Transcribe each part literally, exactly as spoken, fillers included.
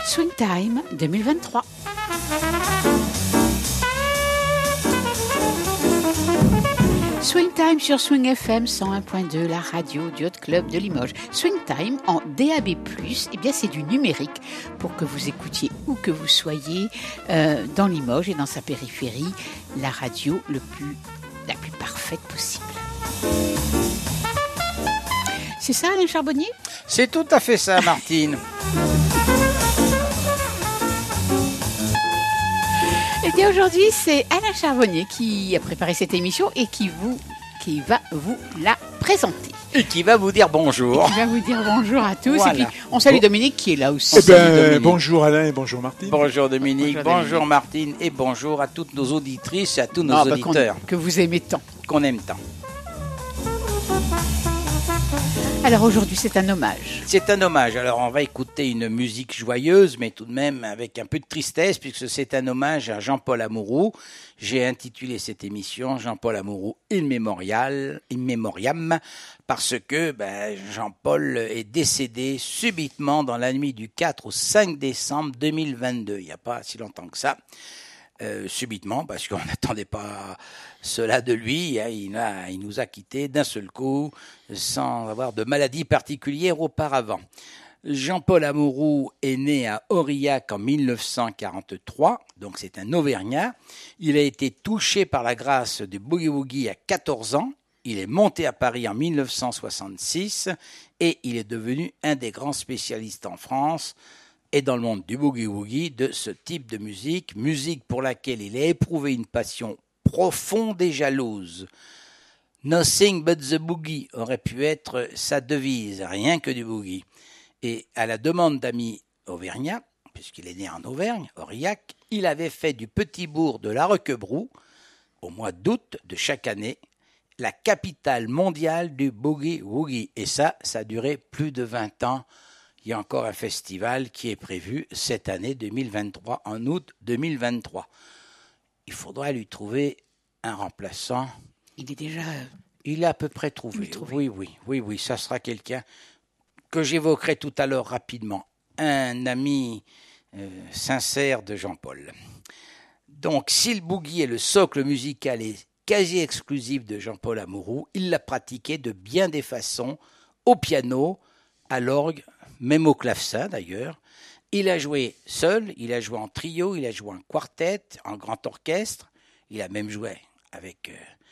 Swing Time deux mille vingt-trois. Swing Time sur Swing F M cent un point deux, la radio du Hot Club de Limoges. Swing Time en D A B plus, eh bien c'est du numérique pour que vous écoutiez où que vous soyez euh, dans Limoges et dans sa périphérie, la radio le plus, la plus parfaite possible. C'est ça, Alain Charbonnier ? C'est tout à fait ça, Martine. Eh bien aujourd'hui, c'est Alain Charbonnier qui a préparé cette émission et qui, vous, qui va vous la présenter. Et qui va vous dire bonjour. Et qui va vous dire bonjour à tous. Voilà. Et puis on salue Dominique qui est là aussi. Eh ben, Salut Dominique. bonjour Alain et bonjour Martine. Bonjour Dominique, Bonjour, bonjour, Dominique. Martine et bonjour à toutes nos auditrices et à tous nos Ah, bah, auditeurs qu'on- que vous aimez tant. qu'on aime tant. Alors aujourd'hui, c'est un hommage. C'est un hommage. Alors on va écouter une musique joyeuse, mais tout de même avec un peu de tristesse, puisque c'est un hommage à Jean-Paul Amouroux. J'ai intitulé cette émission Jean-Paul Amouroux in memorial, in memoriam, parce que ben, Jean-Paul est décédé subitement dans la nuit du quatre au cinq décembre deux mille vingt-deux. Il n'y a pas si longtemps que ça. Euh, subitement, parce qu'on n'attendait pas cela de lui, hein, il, a, il nous a quittés d'un seul coup, sans avoir de maladie particulière auparavant. Jean-Paul Amouroux est né à Aurillac en mille neuf cent quarante-trois, donc c'est un Auvergnat. Il a été touché par la grâce du boogie-woogie à quatorze ans. Il est monté à Paris en mille neuf cent soixante-six et il est devenu un des grands spécialistes en France et dans le monde du boogie-woogie de ce type de musique, musique pour laquelle il a éprouvé une passion profonde et jalouse. Nothing but the boogie aurait pu être sa devise, rien que du boogie. Et à la demande d'amis auvergnats, puisqu'il est né en Auvergne, Aurillac, il avait fait du petit bourg de La Roquebrou, au mois d'août de chaque année, la capitale mondiale du boogie-woogie. Et ça, ça a duré plus de vingt ans. Il y a encore un festival qui est prévu cette année deux mille vingt-trois, en août deux mille vingt-trois. Il faudra lui trouver un remplaçant. Il est déjà... Il est à peu près trouvé. Oui, oui, oui, oui, ça sera quelqu'un que j'évoquerai tout à l'heure rapidement. Un ami euh, sincère de Jean-Paul. Donc, si le boogie est le socle musical et quasi exclusif de Jean-Paul Amouroux, il l'a pratiqué de bien des façons, au piano, à l'orgue, même au clavecin d'ailleurs. Il a joué seul, il a joué en trio, il a joué en quartet, en grand orchestre, il a même joué avec euh,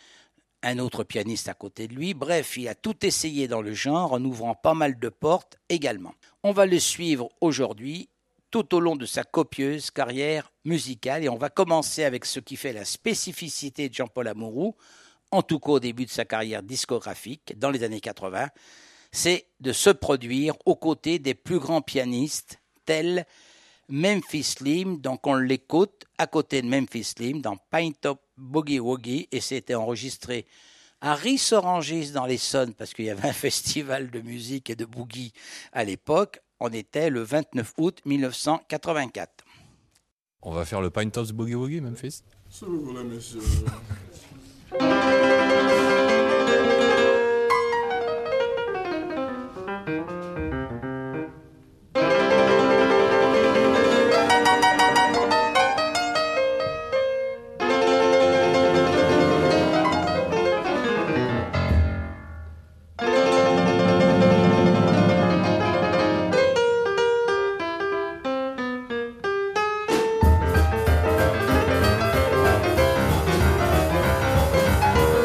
un autre pianiste à côté de lui. Bref, il a tout essayé dans le genre en ouvrant pas mal de portes également. On va le suivre aujourd'hui tout au long de sa copieuse carrière musicale et on va commencer avec ce qui fait la spécificité de Jean-Paul Amouroux, en tout cas au début de sa carrière discographique dans les années quatre-vingts. C'est de se produire aux côtés des plus grands pianistes tels Memphis Slim, donc on l'écoute à côté de Memphis Slim dans Pint-Up Boogie-Woogie et c'était enregistré à Ris-Orangis dans l'Essonne parce qu'il y avait un festival de musique et de boogie à l'époque. On était le vingt-neuf août mille neuf cent quatre-vingt-quatre. On va faire le Pint of Boogie Woogie, Memphis. Si vous voulez, monsieur. Thank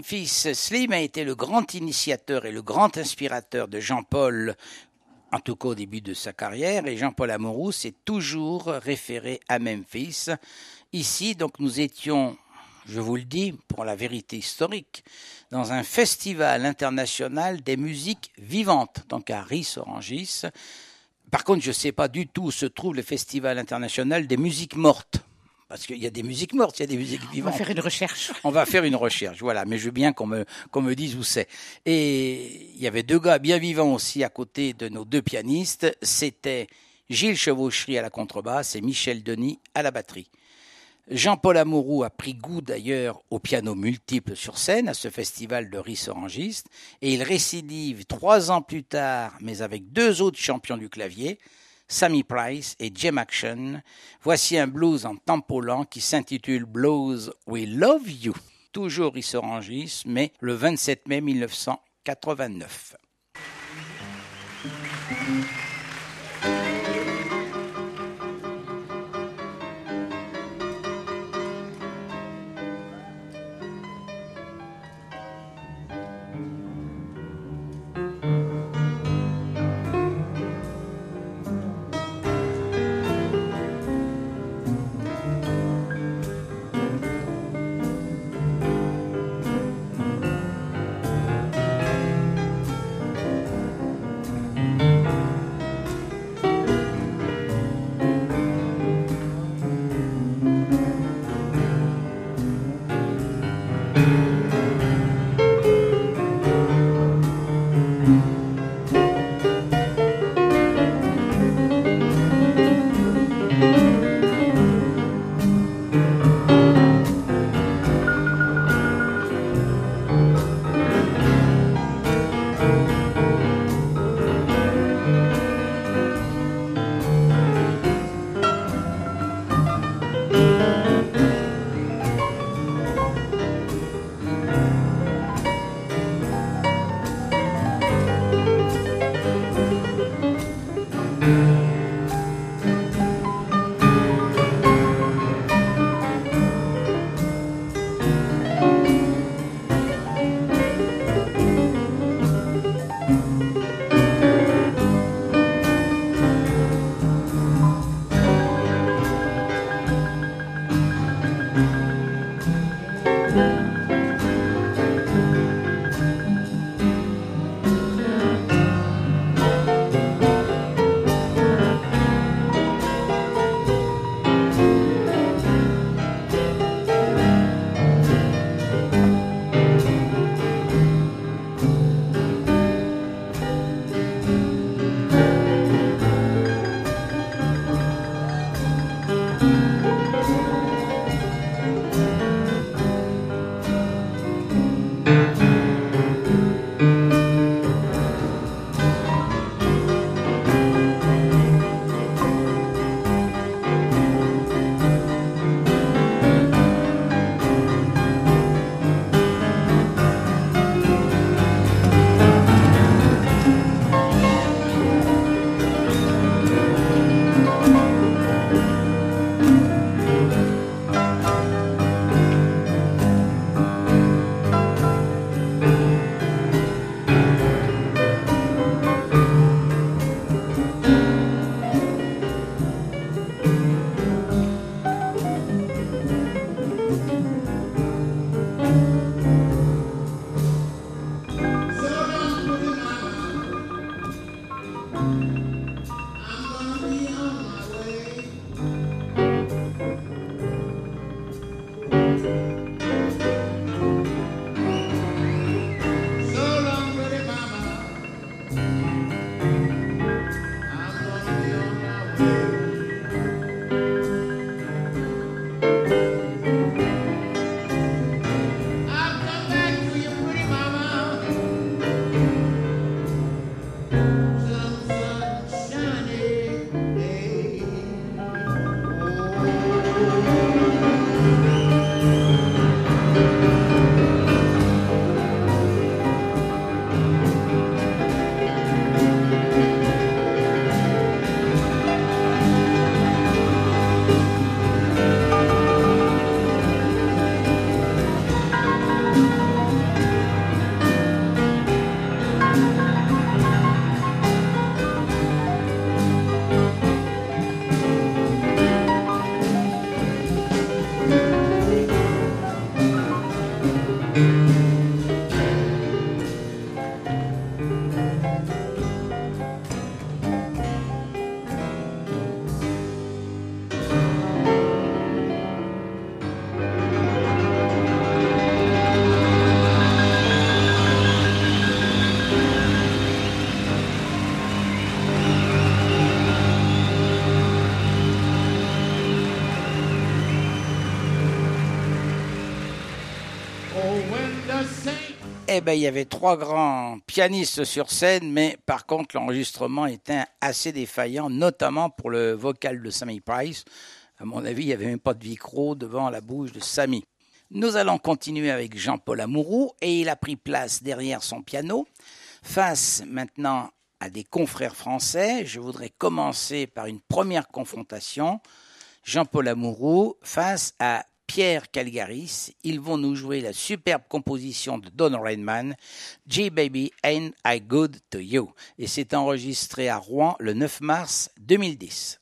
Memphis Slim a été le grand initiateur et le grand inspirateur de Jean-Paul, en tout cas au début de sa carrière, et Jean-Paul Amouroux s'est toujours référé à Memphis. Ici, donc, nous étions, je vous le dis, pour la vérité historique, dans un festival international des musiques vivantes, donc à Ris-Orangis. Par contre, je ne sais pas du tout où se trouve le festival international des musiques mortes. Parce qu'il y a des musiques mortes, il y a des musiques vivantes. On va faire une recherche. On va faire une recherche, voilà. Mais je veux bien qu'on me, qu'on me dise où c'est. Et il y avait deux gars bien vivants aussi à côté de nos deux pianistes. C'était Gilles Chevauchery à la contrebasse et Michel Denis à la batterie. Jean-Paul Amouroux a pris goût d'ailleurs au piano multiple sur scène à ce festival de Ris-Orangis. Et il récidive trois ans plus tard, mais avec deux autres champions du clavier, Sammy Price et Jim Action. Voici un blues en tempo lent qui s'intitule Blues We Love You. Toujours Ris-Orangis, mais le vingt-sept mai mille neuf cent quatre-vingt-neuf. Eh ben, il y avait trois grands pianistes sur scène, mais par contre, l'enregistrement était assez défaillant, notamment pour le vocal de Sammy Price. À mon avis, il n'y avait même pas de micro devant la bouche de Sammy. Nous allons continuer avec Jean-Paul Amouroux, et il a pris place derrière son piano. Face maintenant à des confrères français, je voudrais commencer par une première confrontation. Jean-Paul Amouroux face à Pierre Calgaris. Ils vont nous jouer la superbe composition de Don Redman, Gee Baby Ain't I Good to You. Et c'est enregistré à Rouen le neuf mars deux mille dix.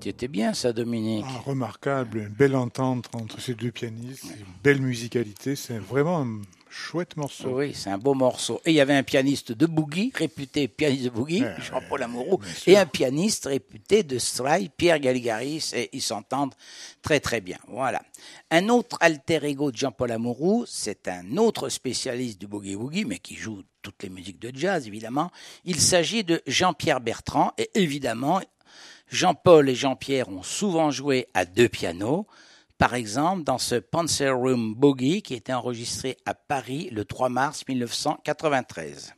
était bien ça, Dominique. Ah, remarquable, une belle entente entre ces deux pianistes, une belle musicalité, c'est vraiment un chouette morceau. Oui, c'est un beau morceau. Et il y avait un pianiste de boogie, réputé pianiste de boogie, Ouais, Jean-Paul ouais, Amouroux, bien sûr. et un pianiste réputé de stride, Pierre Galligaris, et ils s'entendent très très bien. Voilà. Un autre alter ego de Jean-Paul Amouroux, c'est un autre spécialiste du boogie-woogie, mais qui joue toutes les musiques de jazz, évidemment. Il s'agit de Jean-Pierre Bertrand, et évidemment, Jean-Paul et Jean-Pierre ont souvent joué à deux pianos. Par exemple, dans ce Panzer Room Boogie qui était enregistré à Paris le trois mars mille neuf cent quatre-vingt-treize.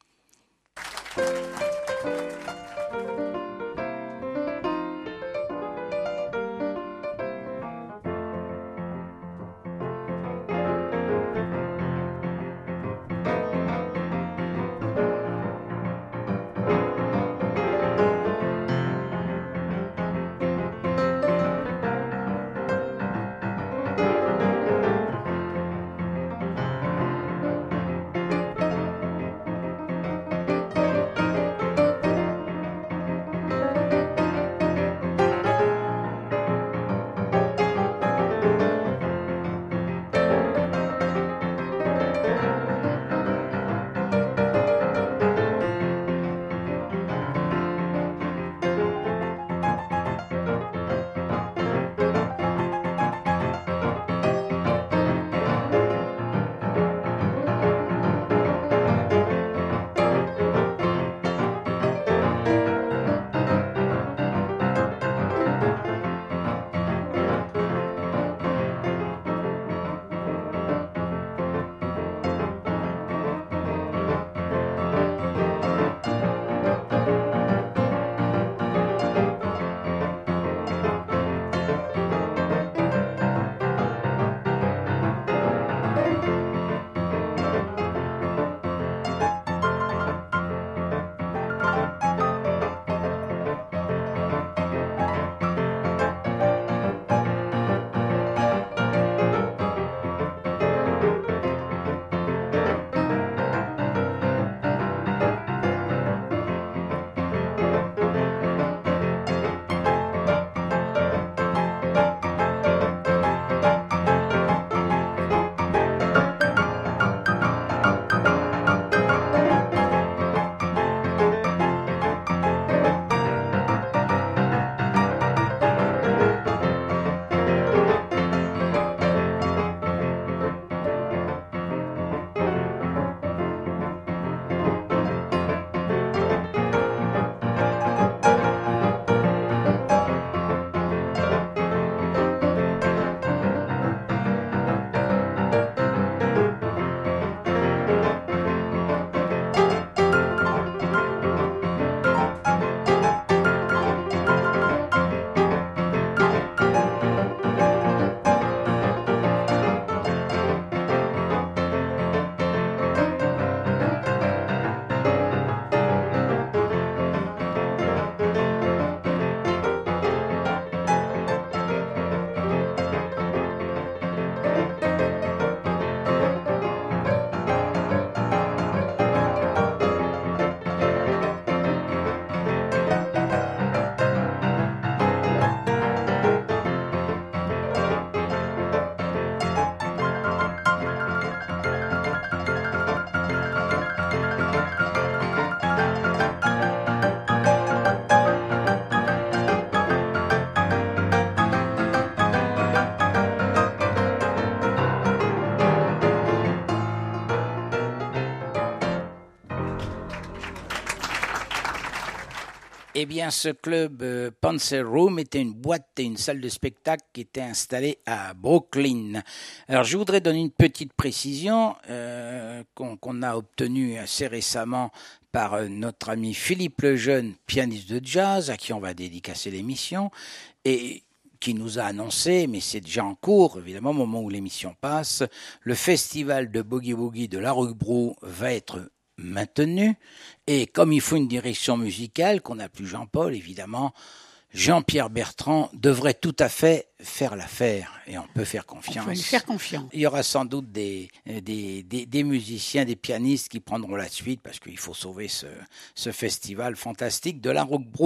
Eh bien, ce club euh, Panzer Room était une boîte et une salle de spectacle qui était installée à Brooklyn. Alors, je voudrais donner une petite précision euh, qu'on, qu'on a obtenue assez récemment par euh, notre ami Philippe Lejeune, pianiste de jazz, à qui on va dédicacer l'émission, et qui nous a annoncé, mais c'est déjà en cours, évidemment, au moment où l'émission passe, le festival de Boogie Woogie de la Roquebrou va être maintenu, et comme il faut une direction musicale, qu'on n'a plus Jean-Paul, évidemment, Jean-Pierre Bertrand devrait tout à fait faire l'affaire, et on peut faire confiance. On peut lui faire confiance. Il y aura sans doute des, des, des, des musiciens, des pianistes qui prendront la suite, parce qu'il faut sauver ce, ce festival fantastique de la Roquebrou.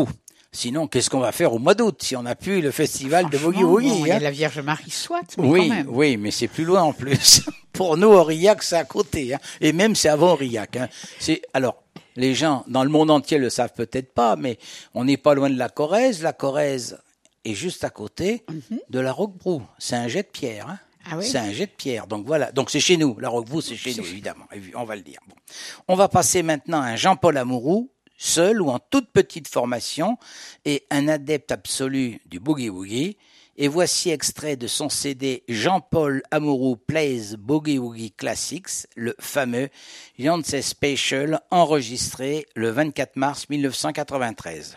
Sinon, qu'est-ce qu'on va faire au mois d'août si on n'a plus le festival de Boogie Franchement, Woogie bon, il y a hein la Vierge Marie soit, mais Oui, quand même. oui, mais c'est plus loin en plus. Pour nous, Aurillac, c'est à côté. Hein. Et même, c'est avant Aurillac. Hein. C'est, alors, les gens dans le monde entier le savent peut-être pas, mais on n'est pas loin de la Corrèze. La Corrèze est juste à côté mm-hmm. de la Roquebrou. C'est un jet de pierre. Hein. Ah oui? C'est un jet de pierre. Donc voilà. Donc c'est chez nous. La Roquebrou, c'est chez c'est nous, évidemment. On va le dire. Bon. On va passer maintenant à un Jean-Paul Amouroux, seul ou en toute petite formation, et un adepte absolu du boogie-woogie. Et voici extrait de son C D Jean-Paul Amouroux Plays Boogie Woogie Classics, le fameux Yancey Special, enregistré le vingt-quatre mars mille neuf cent quatre-vingt-treize.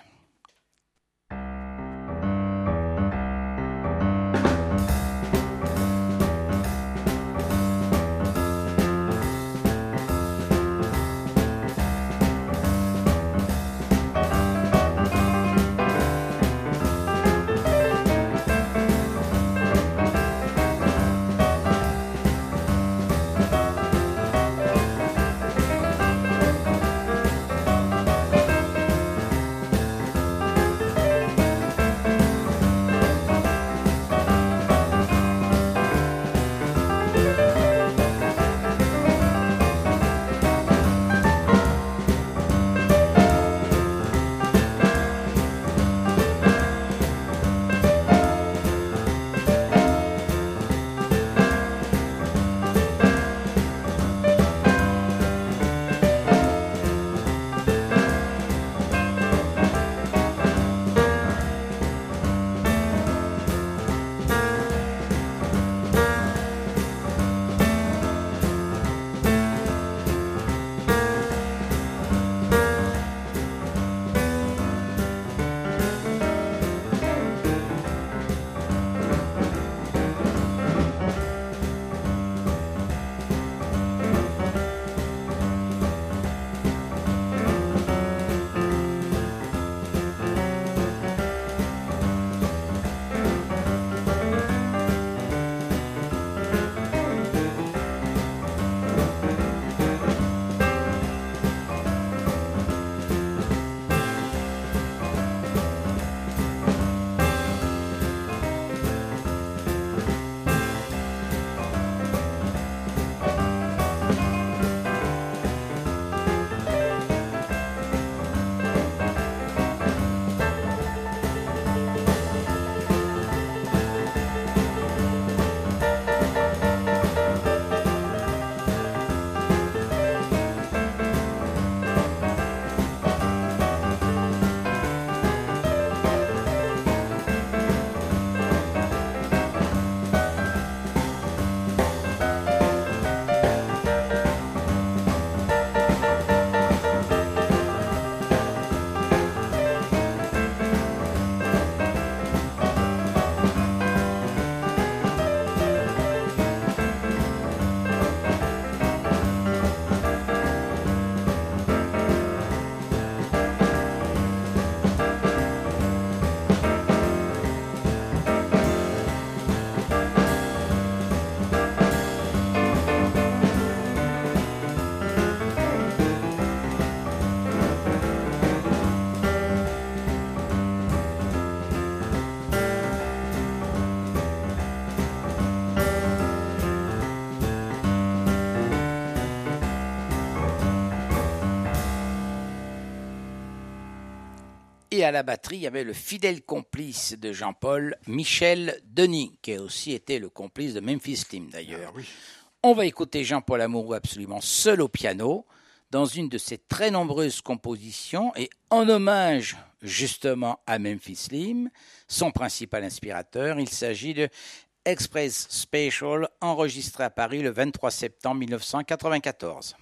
Et à la batterie, il y avait le fidèle complice de Jean-Paul, Michel Denis, qui a aussi été le complice de Memphis Slim d'ailleurs. Ah oui. On va écouter Jean-Paul Amouroux absolument seul au piano, dans une de ses très nombreuses compositions, et en hommage justement à Memphis Slim, son principal inspirateur. Il s'agit de Express Special, enregistré à Paris le vingt-trois septembre mille neuf cent quatre-vingt-quatorze.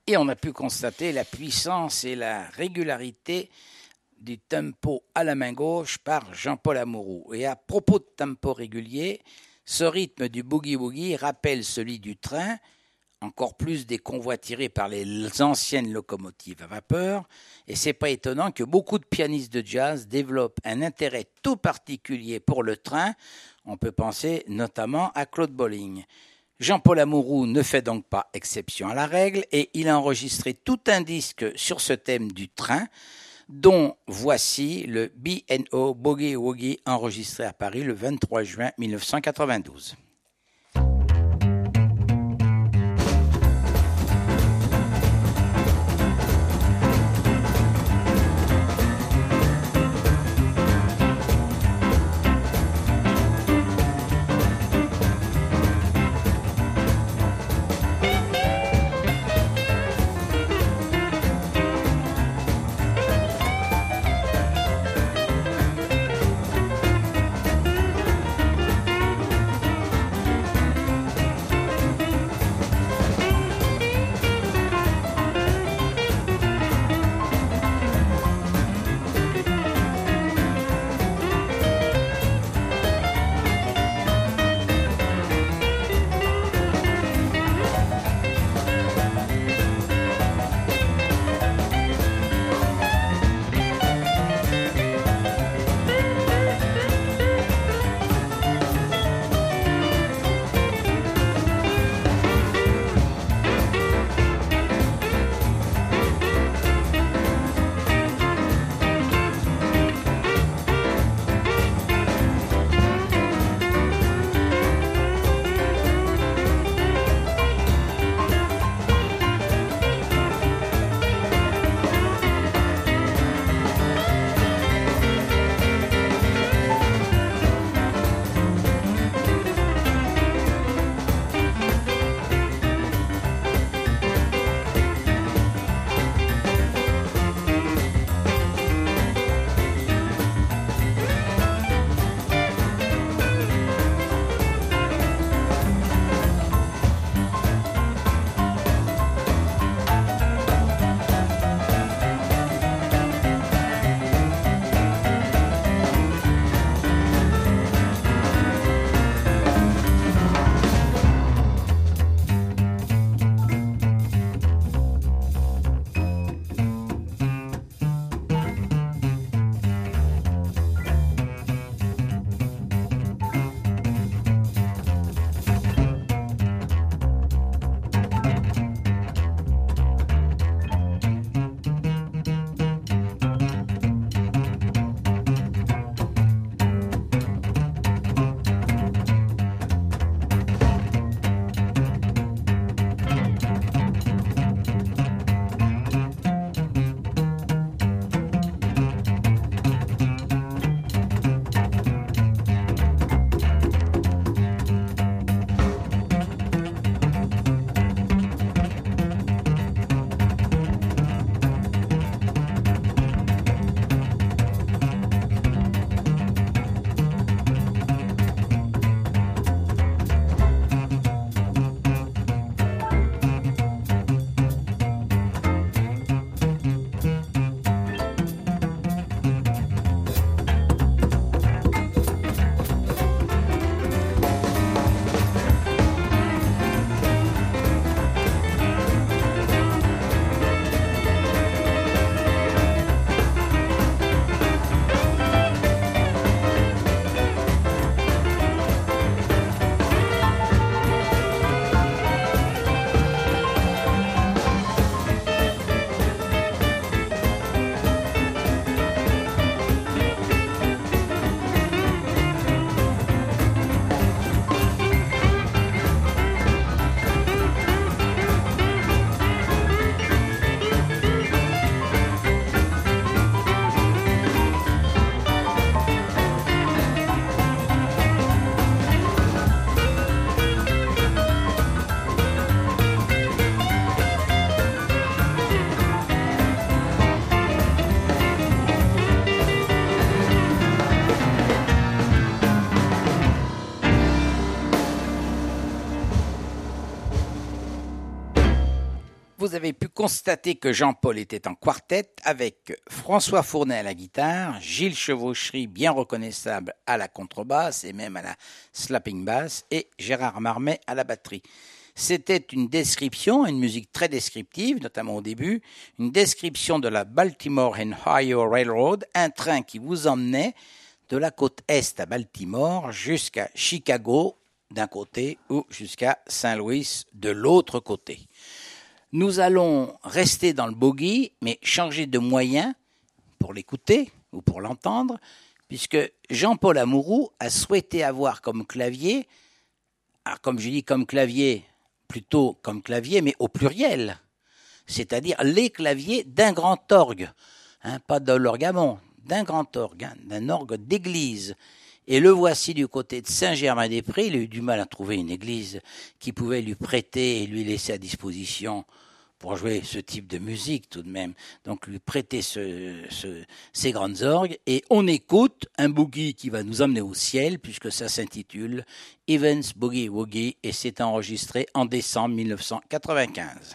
Et on a pu constater la puissance et la régularité du tempo à la main gauche par Jean-Paul Amouroux. Et à propos de tempo régulier, ce rythme du boogie-woogie rappelle celui du train, encore plus des convois tirés par les anciennes locomotives à vapeur, et c'est pas étonnant que beaucoup de pianistes de jazz développent un intérêt tout particulier pour le train. On peut penser notamment à Claude Bolling. Jean-Paul Amouroux ne fait donc pas exception à la règle et il a enregistré tout un disque sur ce thème du train, dont voici le B and O Boogie Woogie enregistré à Paris le vingt-trois juin mille neuf cent quatre-vingt-douze. vous avez pu constater que Jean-Paul était en quartet avec François Fournet à la guitare, Gilles Chevauchery, bien reconnaissable, à la contrebasse et même à la slapping bass, et Gérard Marmet à la batterie. C'était une description, une musique très descriptive, notamment au début, une description de la Baltimore and Ohio Railroad, un train qui vous emmenait de la côte est à Baltimore jusqu'à Chicago d'un côté ou jusqu'à Saint-Louis de l'autre côté. Nous allons rester dans le boogie, mais changer de moyen pour l'écouter ou pour l'entendre, puisque Jean-Paul Amouroux a souhaité avoir comme clavier, alors comme je dis comme clavier, plutôt comme clavier, mais au pluriel, c'est-à-dire les claviers d'un grand orgue, hein, pas de l'orgamon, d'un grand orgue, hein, d'un orgue d'église. Et le voici du côté de Saint-Germain-des-Prés. Il a eu du mal à trouver une église qui pouvait lui prêter et lui laisser à disposition pour jouer ce type de musique tout de même. Donc lui prêter ce, ce, ces grandes orgues. Et on écoute un boogie qui va nous emmener au ciel, puisque ça s'intitule Evans Boogie Woogie, et c'est enregistré en décembre mille neuf cent quatre-vingt-quinze.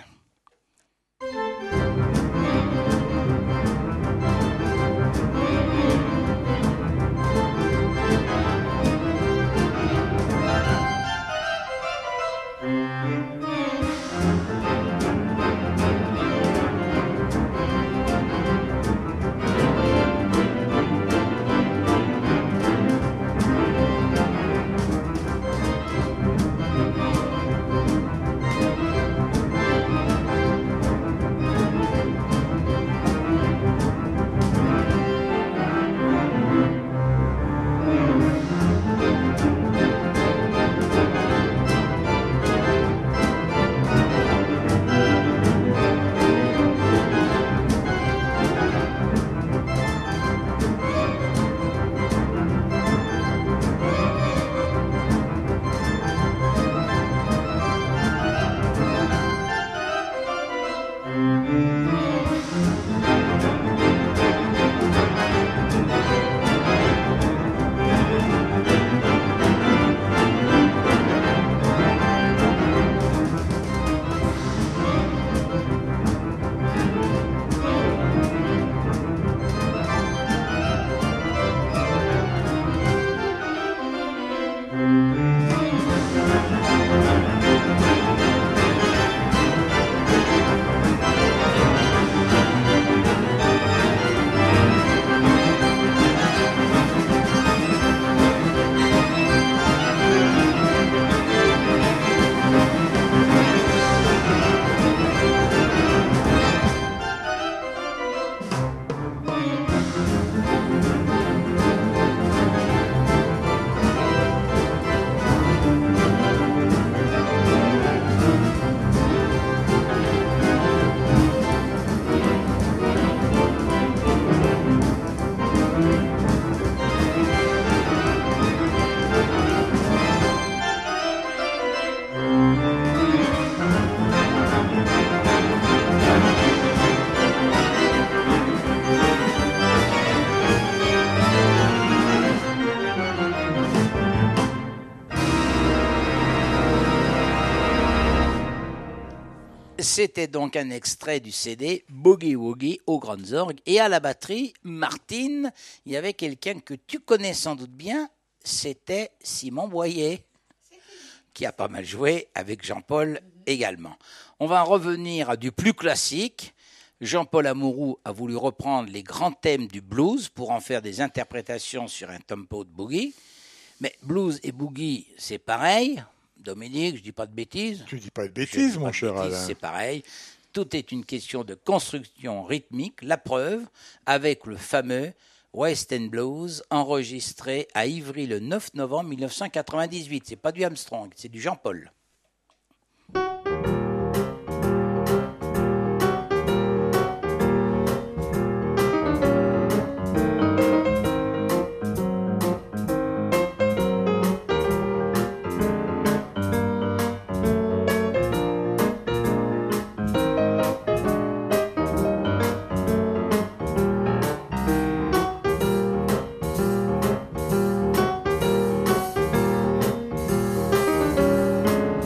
C'était donc un extrait du C D Boogie Woogie aux grandes orgues. Et à la batterie, Martine, il y avait quelqu'un que tu connais sans doute bien, c'était Simon Boyer, qui a pas mal joué avec Jean-Paul également. On va revenir à du plus classique. Jean-Paul Amouroux a voulu reprendre les grands thèmes du blues pour en faire des interprétations sur un tempo de boogie. Mais blues et boogie, c'est pareil. Dominique, je dis pas de bêtises. Tu dis pas de bêtises, mon cher Alain. C'est pareil. Tout est une question de construction rythmique. La preuve, avec le fameux West End Blues, enregistré à Ivry le neuf novembre mille neuf cent quatre-vingt-dix-huit. C'est pas du Armstrong, c'est du Jean-Paul. Thank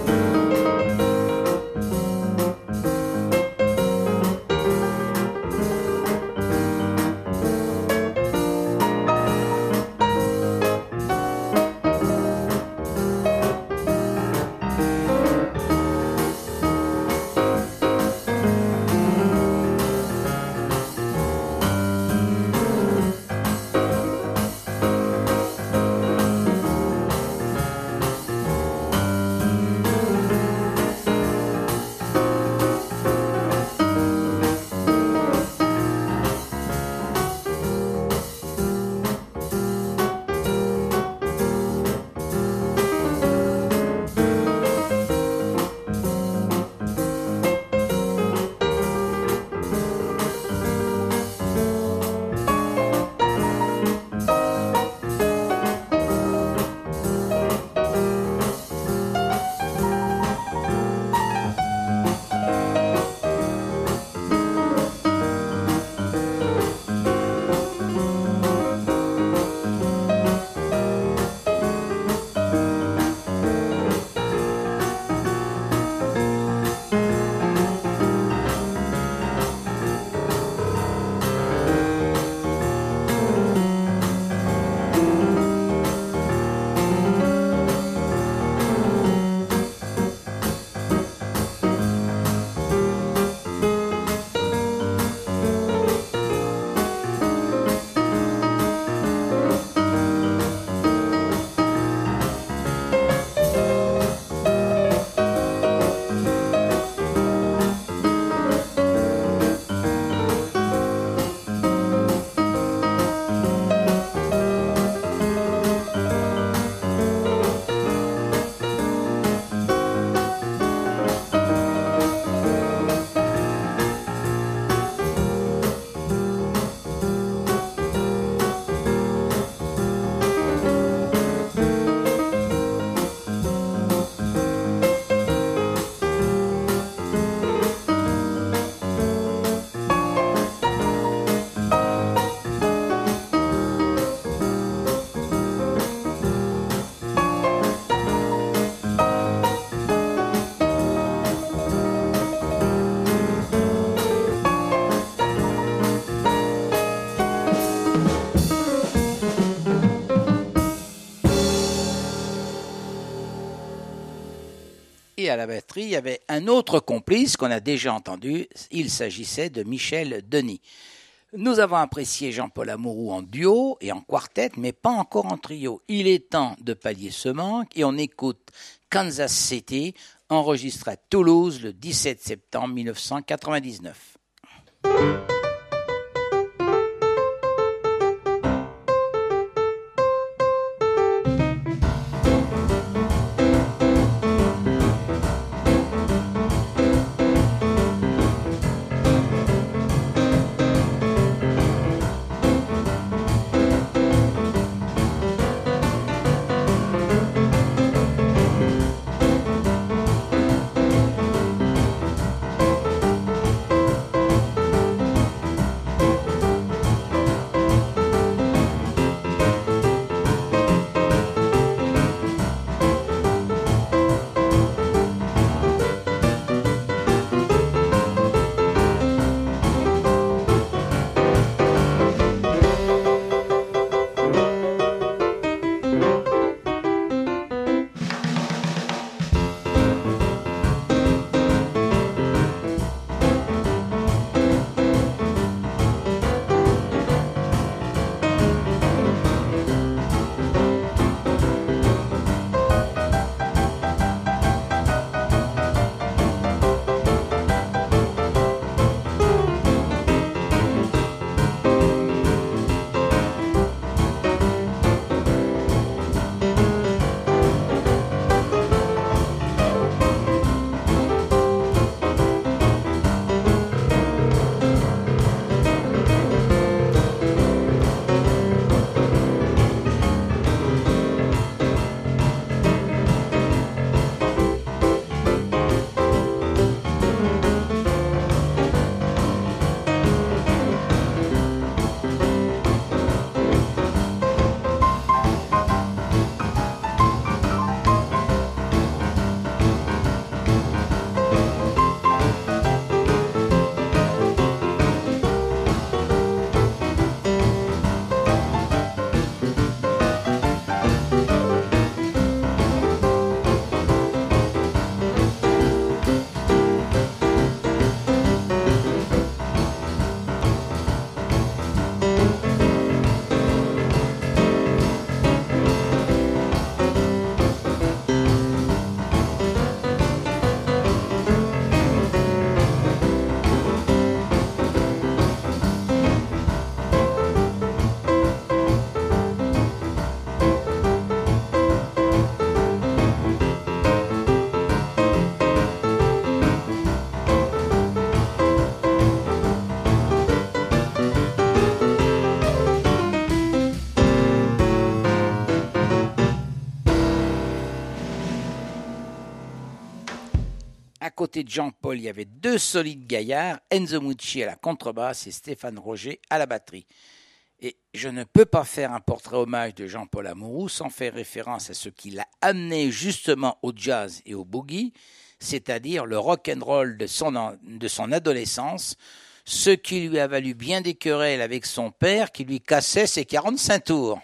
Et à la batterie, il y avait un autre complice qu'on a déjà entendu. Il s'agissait de Michel Denis. Nous avons apprécié Jean-Paul Amouroux en duo et en quartet, mais pas encore en trio. Il est temps de pallier ce manque et on écoute Kansas City, enregistré à Toulouse le dix-sept septembre mille neuf cent quatre-vingt-dix-neuf. À côté de Jean-Paul, il y avait deux solides gaillards, Enzo Mucci à la contrebasse et Stéphane Roger à la batterie. Et je ne peux pas faire un portrait hommage de Jean-Paul Amouroux sans faire référence à ce qui l'a amené justement au jazz et au boogie, c'est-à-dire le rock'n'roll de son, de son adolescence, ce qui lui a valu bien des querelles avec son père qui lui cassait ses quarante-cinq tours.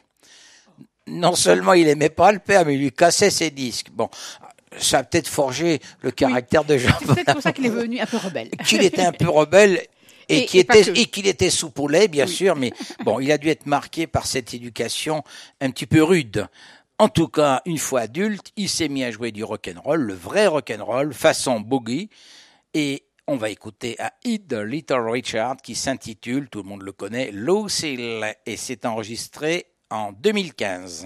Non seulement il aimait pas le père, mais il lui cassait ses disques. Bon, ça a peut-être forgé le caractère oui. de Jean-Paul. C'est peut-être pour ça qu'il est devenu un peu rebelle. Qu'il était un peu rebelle et, et, qu'il, et était, et qu'il était soupolé, bien oui. sûr, mais bon, il a dû être marqué par cette éducation un petit peu rude. En tout cas, une fois adulte, il s'est mis à jouer du rock'n'roll, le vrai rock'n'roll, façon boogie, et on va écouter un hit de Little Richard qui s'intitule, tout le monde le connaît, Lucille, et c'est enregistré en deux mille quinze.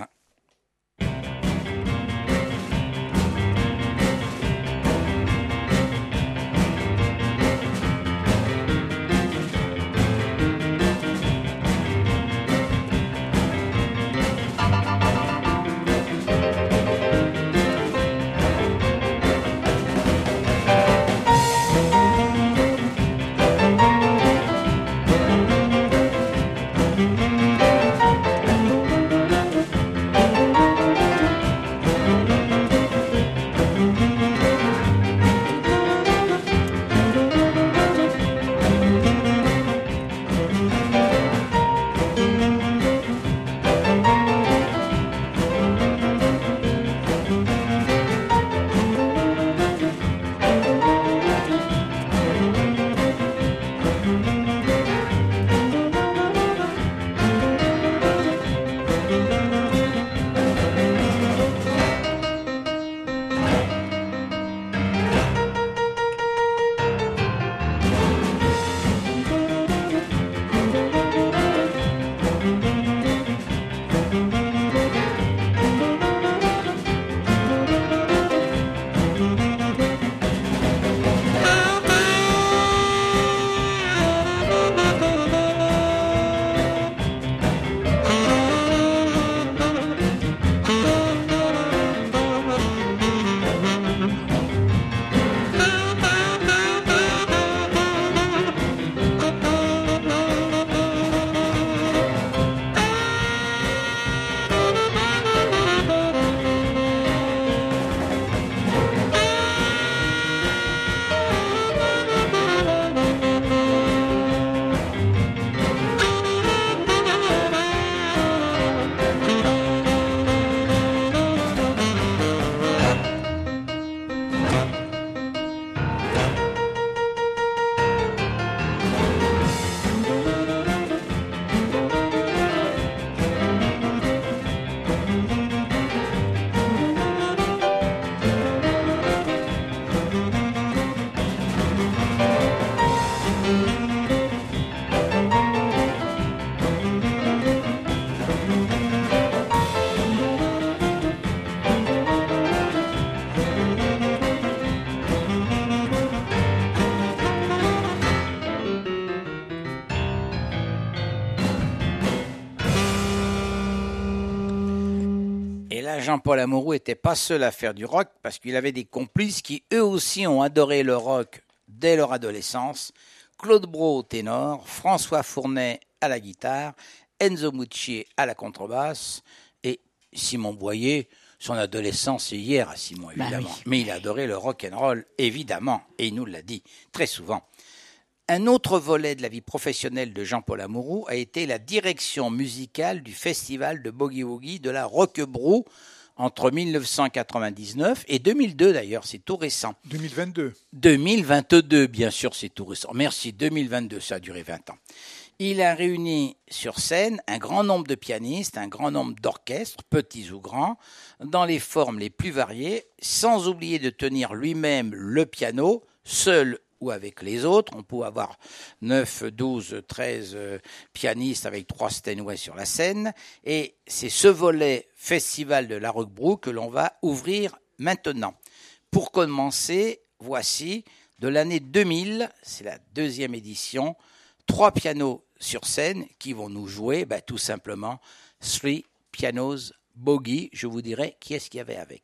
Jean-Paul Amouroux n'était pas seul à faire du rock parce qu'il avait des complices qui eux aussi ont adoré le rock dès leur adolescence. Claude Brault au ténor, François Fournet à la guitare, Enzo Mucci à la contrebasse et Simon Boyer. Son adolescence, c'est hier à Simon, évidemment. Bah oui. Mais il adorait le rock and roll, évidemment, et il nous l'a dit très souvent. Un autre volet de la vie professionnelle de Jean-Paul Amouroux a été la direction musicale du festival de boogie-woogie de la Roquebrou entre mille neuf cent quatre-vingt-dix-neuf et deux mille deux d'ailleurs, c'est tout récent. deux mille vingt-deux. deux mille vingt-deux, bien sûr, c'est tout récent. Merci, deux mille vingt-deux, ça a duré vingt ans. Il a réuni sur scène un grand nombre de pianistes, un grand nombre d'orchestres, petits ou grands, dans les formes les plus variées, sans oublier de tenir lui-même le piano, seul ou avec les autres. On peut avoir neuf, douze, treize euh, pianistes avec trois Steinway sur la scène. Et c'est ce volet Festival de la Roquebrou que l'on va ouvrir maintenant. Pour commencer, voici de l'année deux mille, c'est la deuxième édition, trois pianos sur scène qui vont nous jouer bah, tout simplement Three Pianos Boogie. Je vous dirai qui est-ce qu'il y avait avec.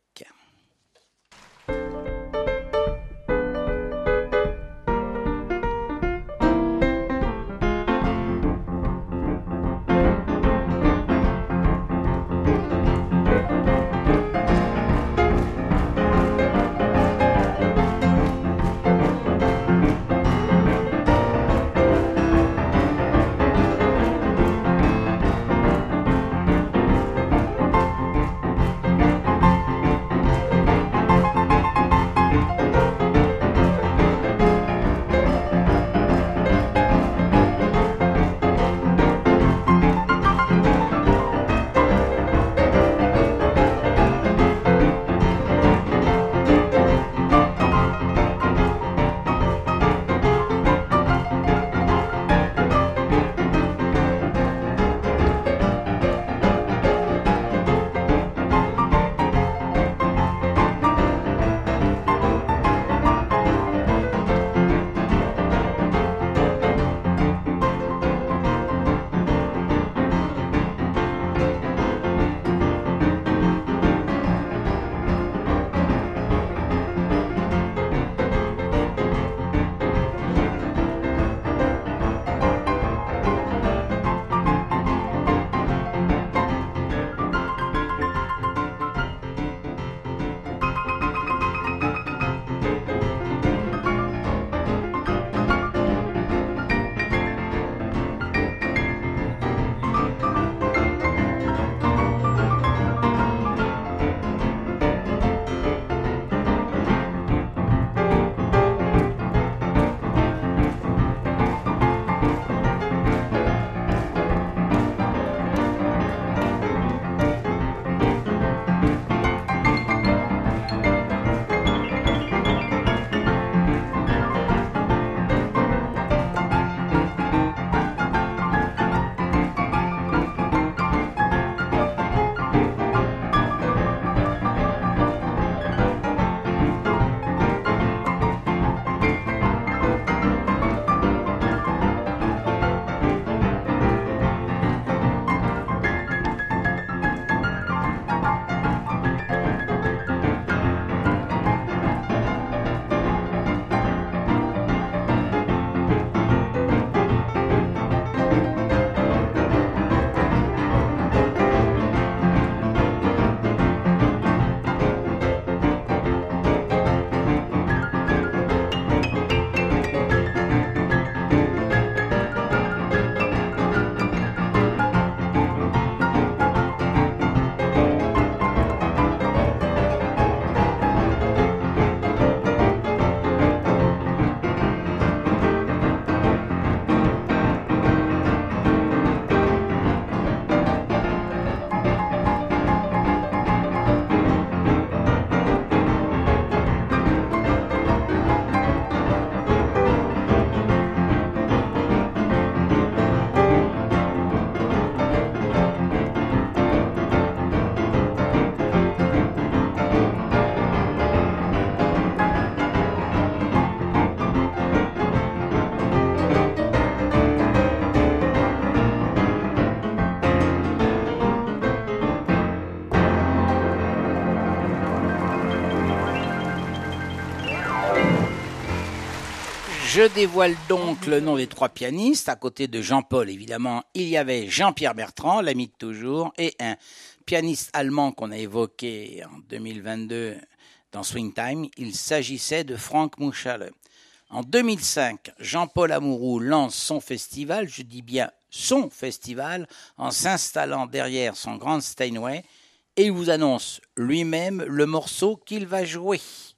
Je dévoile donc le nom des trois pianistes. À côté de Jean-Paul, évidemment, il y avait Jean-Pierre Bertrand, l'ami de toujours, et un pianiste allemand qu'on a évoqué en deux mille vingt-deux dans Swing Time. Il s'agissait de Frank Muschale. En deux mille cinq, Jean-Paul Amouroux lance son festival, je dis bien son festival, en s'installant derrière son grand Steinway, et il vous annonce lui-même le morceau qu'il va jouer.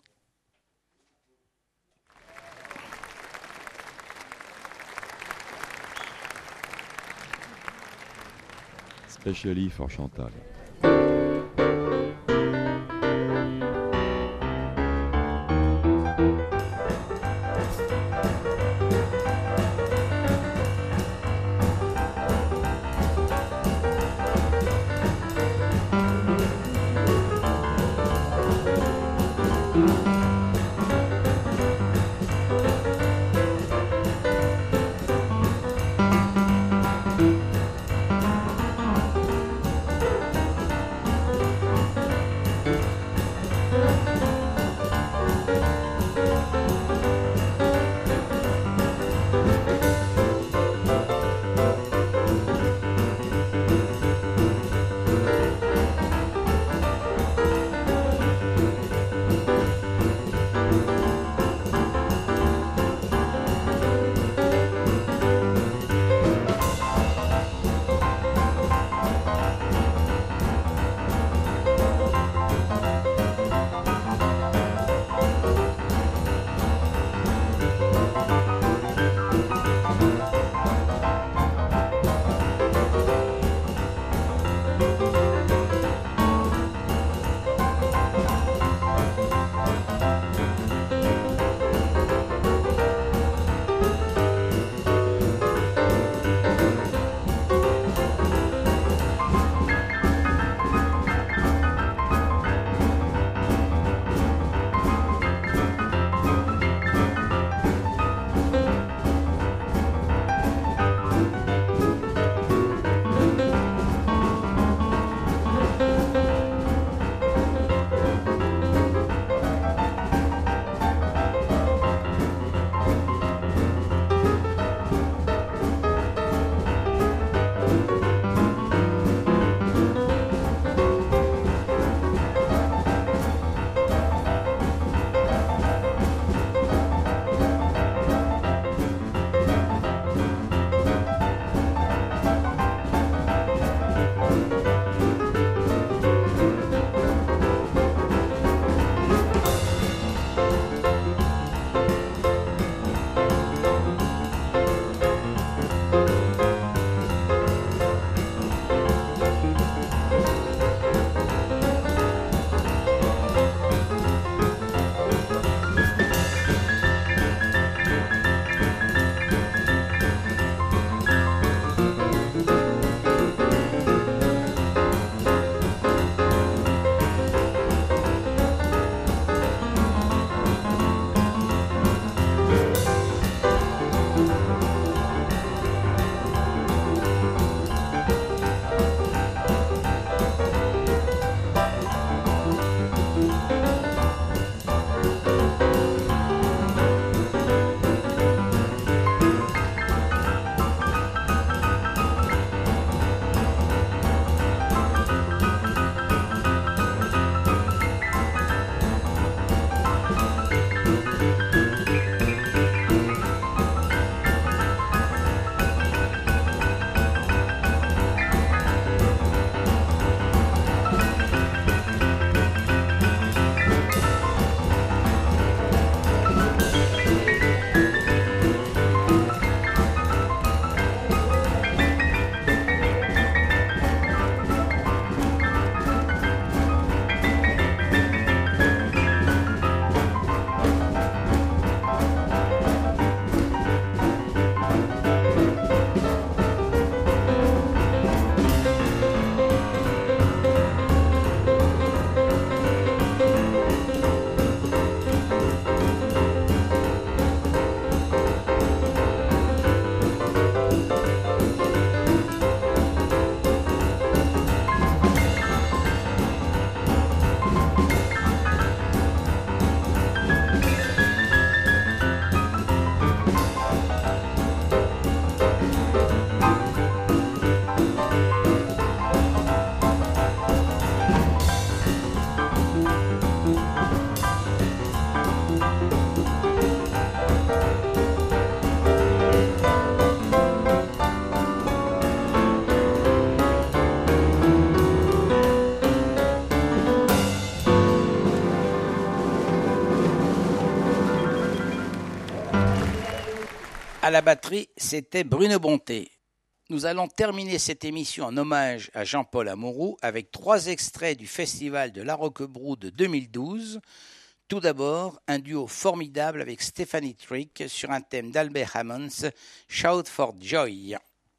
Especially for Chantal. À la batterie, c'était Bruno Bonté. Nous allons terminer cette émission en hommage à Jean-Paul Amouroux avec trois extraits du Festival de la Roquebrou de deux mille douze. Tout d'abord, un duo formidable avec Stephanie Trick sur un thème d'Albert Hammond, Shout for Joy.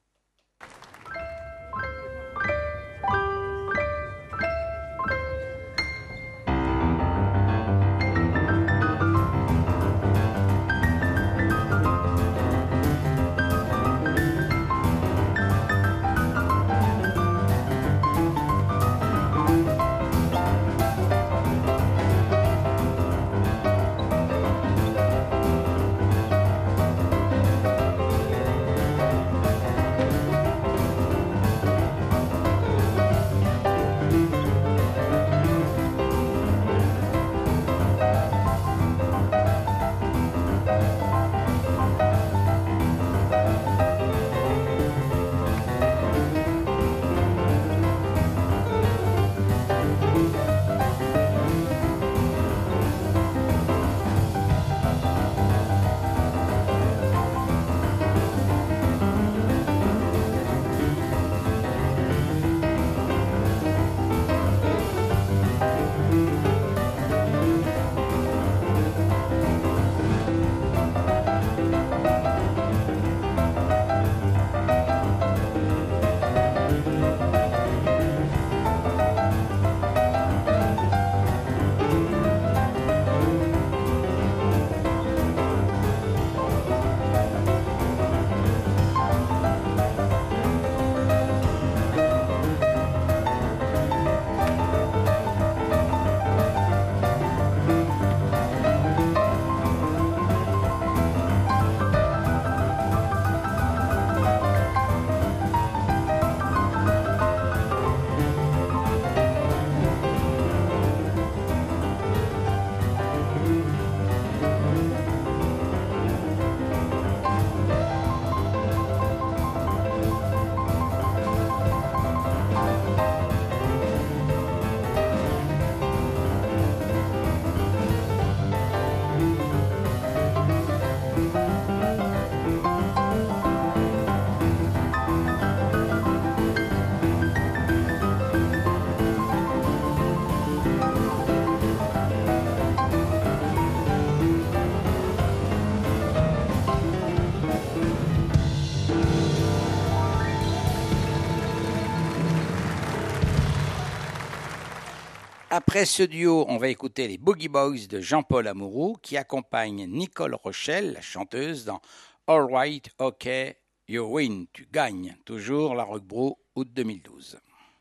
Après ce duo, on va écouter les Boogie Boys de Jean-Paul Amouroux qui accompagnent Nicole Rochelle, la chanteuse, dans All Right, OK, You Win, tu gagnes. Toujours la Roquebrou, août deux mille douze.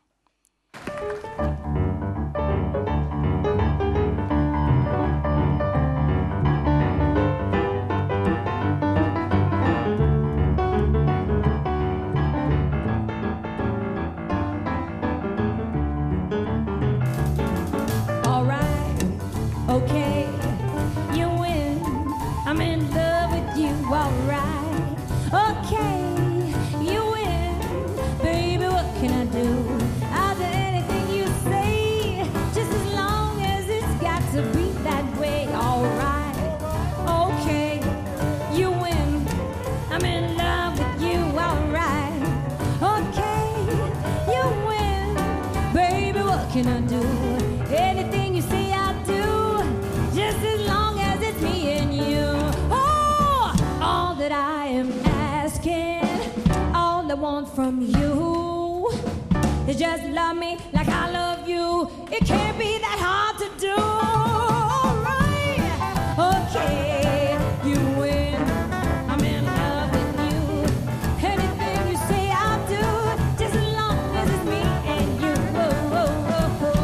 Okay, you win. I'm in love with you, alright. Okay, you win. Baby, what can I do? I'll do anything you say, just as long as it's got to be that way, alright. Okay, you win. I'm in love with you, alright. Okay, you win. Baby, what can I do? Anything you say, I'll do, just as long as it's me and you. Oh, all that I am asking, all I want from you is just love me like I love you. It can't be that hard to do. All right, okay, you win. I'm in love with you. Anything you say, I'll do, just as long as it's me and you. Oh, oh, oh, oh.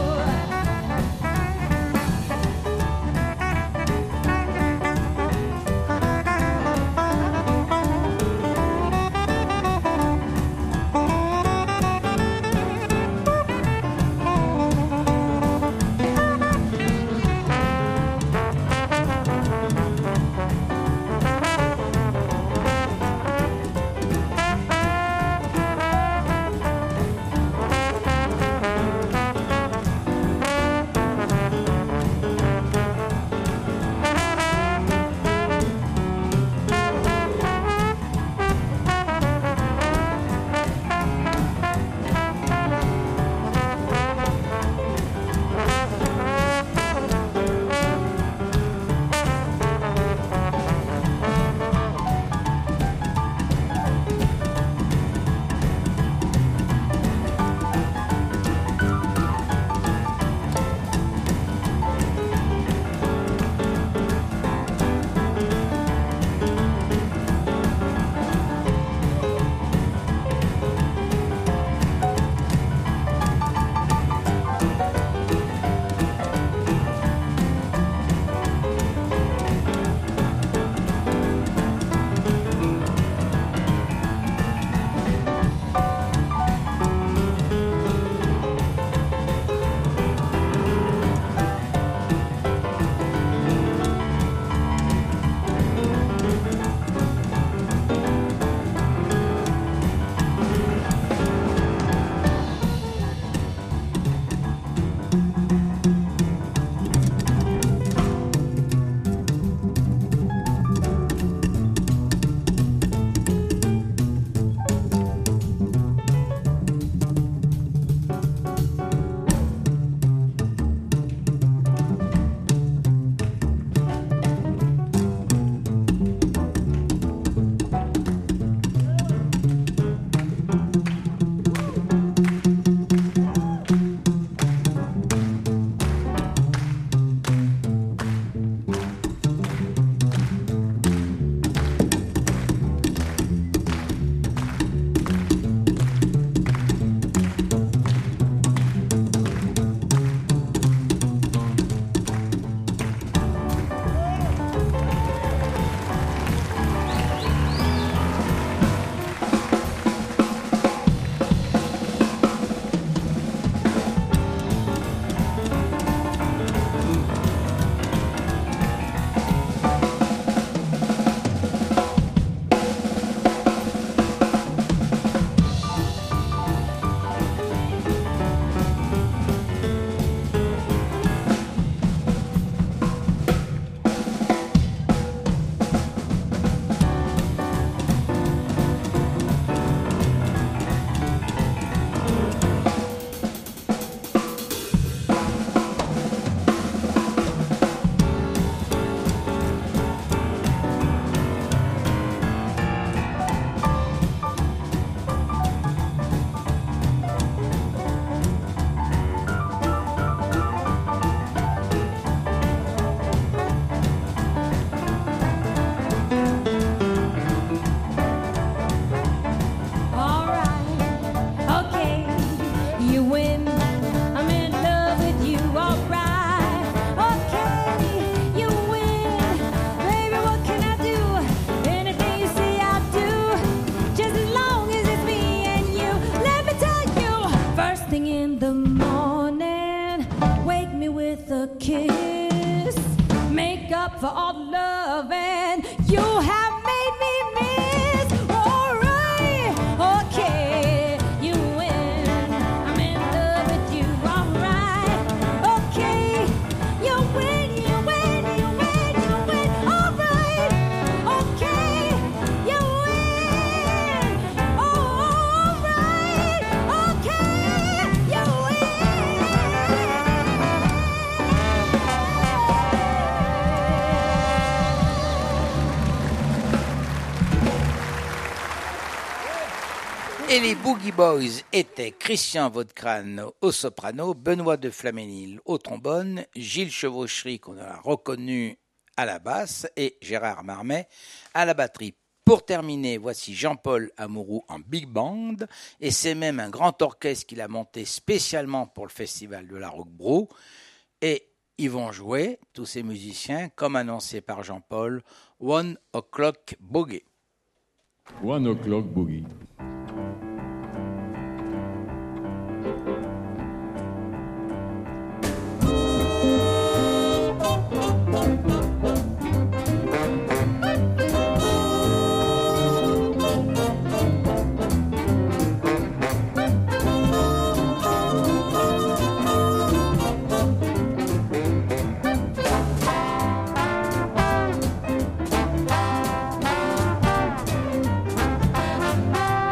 up for all the loving you have made me miss. All right, okay, you win. I'm in love with you. All right, okay, you win, you win, you win, you win. All right, okay, you win. All right, okay, you win. Et les Boogie Boys étaient Christian Vaudecrane au soprano, Benoît de Flaménil au trombone, Gilles Chevauchery qu'on a reconnu à la basse et Gérard Marmet à la batterie. Pour terminer, voici Jean-Paul Amouroux en big band et c'est même un grand orchestre qu'il a monté spécialement pour le festival de la Rock Brou et ils vont jouer, tous ces musiciens, comme annoncé par Jean-Paul, One O'Clock Boogie. One O'Clock Boogie. Thank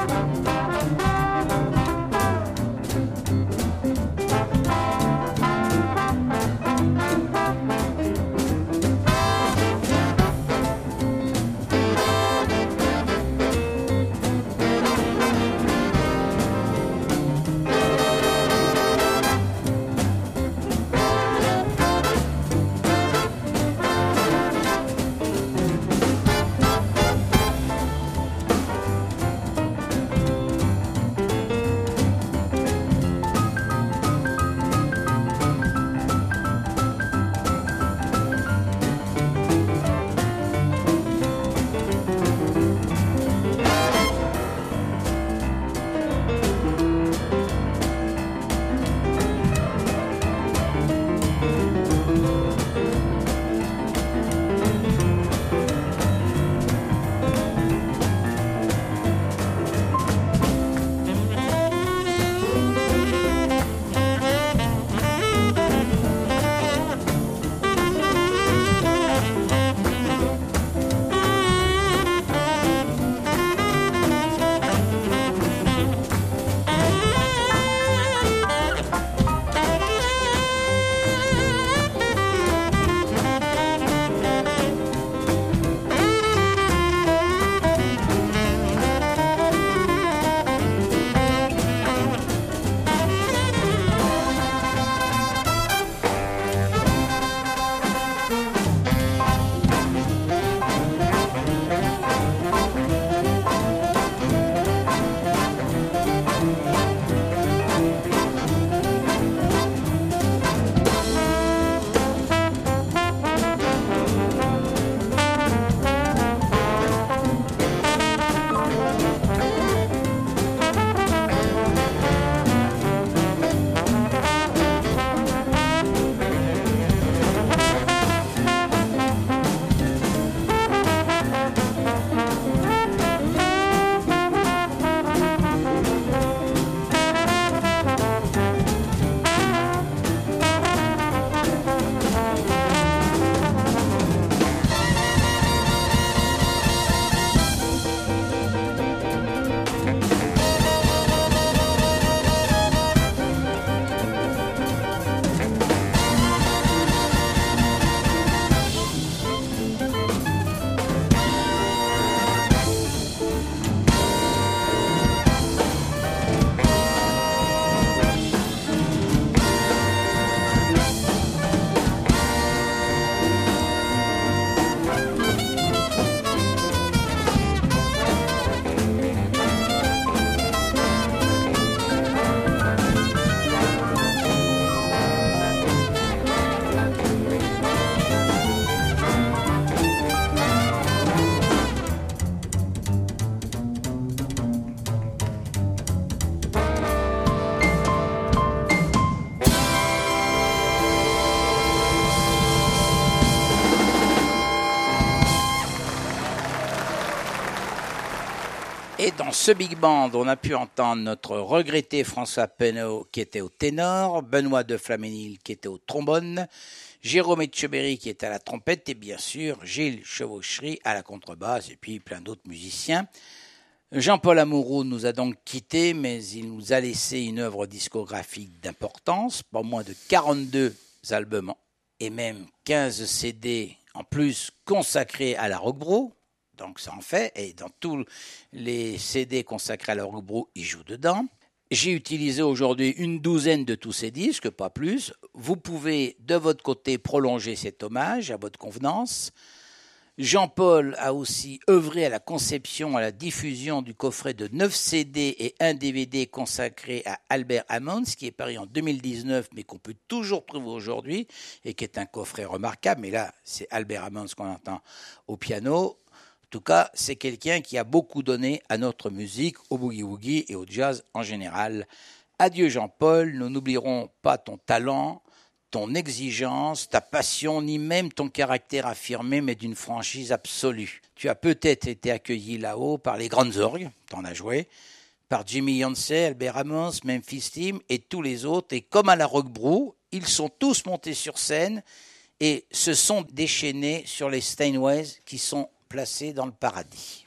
Et dans ce big band, on a pu entendre notre regretté François Penaud qui était au ténor, Benoît de Flaménil qui était au trombone, Jérôme Etcheberry qui était à la trompette et bien sûr Gilles Chevauchery à la contrebasse et puis plein d'autres musiciens. Jean-Paul Amouroux nous a donc quittés, mais il nous a laissé une œuvre discographique d'importance, pas moins de quarante-deux albums et même quinze C D en plus consacrés à la rock-bro. Donc ça en fait, et dans tous les C D consacrés à la rock-bro, il joue dedans. J'ai utilisé aujourd'hui une douzaine de tous ces disques, pas plus. Vous pouvez de votre côté prolonger cet hommage à votre convenance. Jean-Paul a aussi œuvré à la conception, à la diffusion du coffret de neuf C D et un D V D consacré à Albert Hammond, qui est paru en deux mille dix-neuf, mais qu'on peut toujours trouver aujourd'hui, et qui est un coffret remarquable. Mais là, c'est Albert Hammond qu'on entend au piano. En tout cas, c'est quelqu'un qui a beaucoup donné à notre musique, au boogie-woogie et au jazz en général. Adieu Jean-Paul, nous n'oublierons pas ton talent, ton exigence, ta passion, ni même ton caractère affirmé, mais d'une franchise absolue. Tu as peut-être été accueilli là-haut par les grandes orgues, t'en as joué, par Jimmy Yancey, Albert Hammond, Memphis Team et tous les autres. Et comme à la Rock-Brou, ils sont tous montés sur scène et se sont déchaînés sur les Steinways qui sont placés dans le paradis.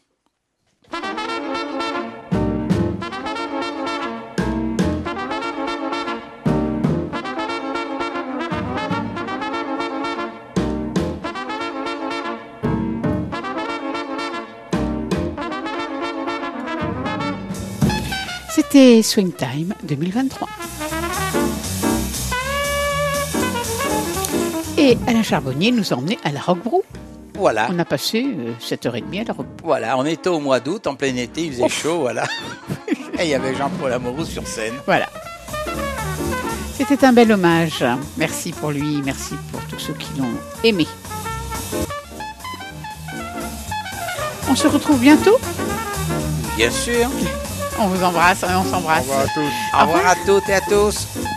C'était Swing Time deux mille vingt-trois. Et Alain Charbonnier nous a emmenés à la Rock-Brou. Voilà. On a passé euh, sept heures trente à la Rock-Brou. Voilà, on était au mois d'août, en plein été, il faisait Ouf. chaud, voilà. Et il y avait Jean-Paul Amouroux sur scène. Voilà. C'était un bel hommage. Merci pour lui, merci pour tous ceux qui l'ont aimé. On se retrouve bientôt. Bien sûr. On vous embrasse et on s'embrasse. Au revoir à tous. Au revoir à toutes et à tous.